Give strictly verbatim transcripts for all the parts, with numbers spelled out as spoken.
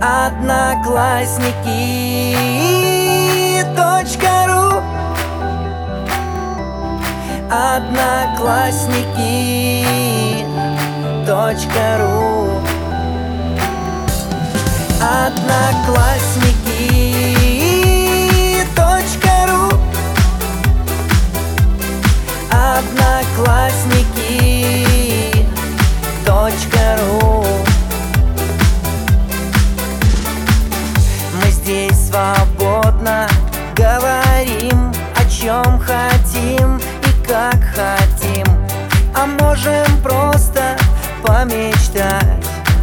Одноклассники точка ру. Одноклассники точка ру. Одноклассники точка ру. Одноклассники точка ру. Мы здесь свободно говорим, о чем хотим и как хотим, а можем просто помечтать,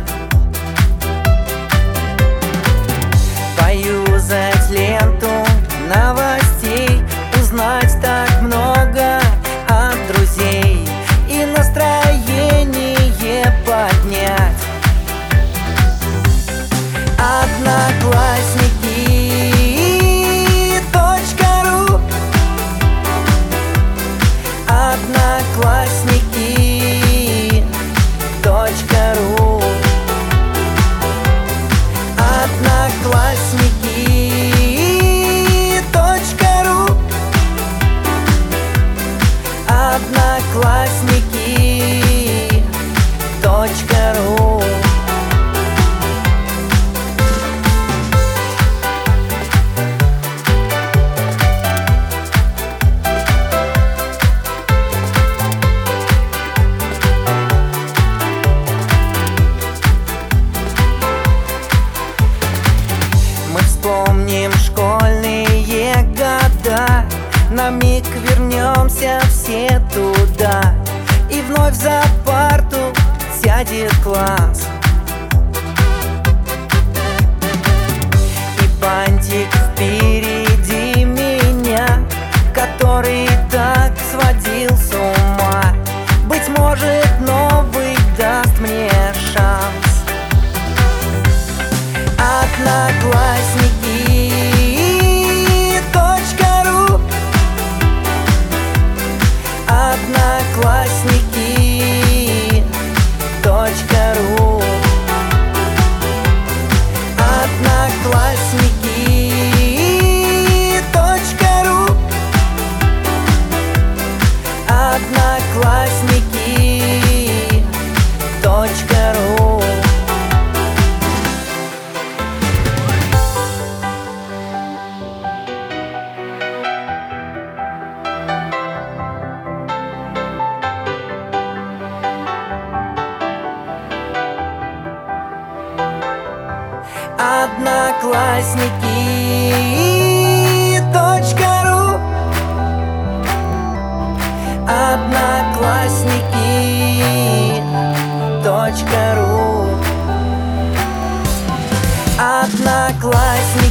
поюзать ленту новостей, узнать так много от друзей и настроение поднять. Одноклассники точка ру. Одноклассники точка ру. Одноклассники точка ру. Одноклассники точка ру. Вспомним школьные года, на миг вернемся все туда, и вновь за парту сядет класс, и бантик впереди меня, который так сводил с ума. Быть может, новый даст мне шанс. Одноклассники точка ру. Одноклассники точка ру. Одноклассники точка ру. Одноклассники точка ру. Одноклассники точка ру. Одноклассники точка ру. Одноклассники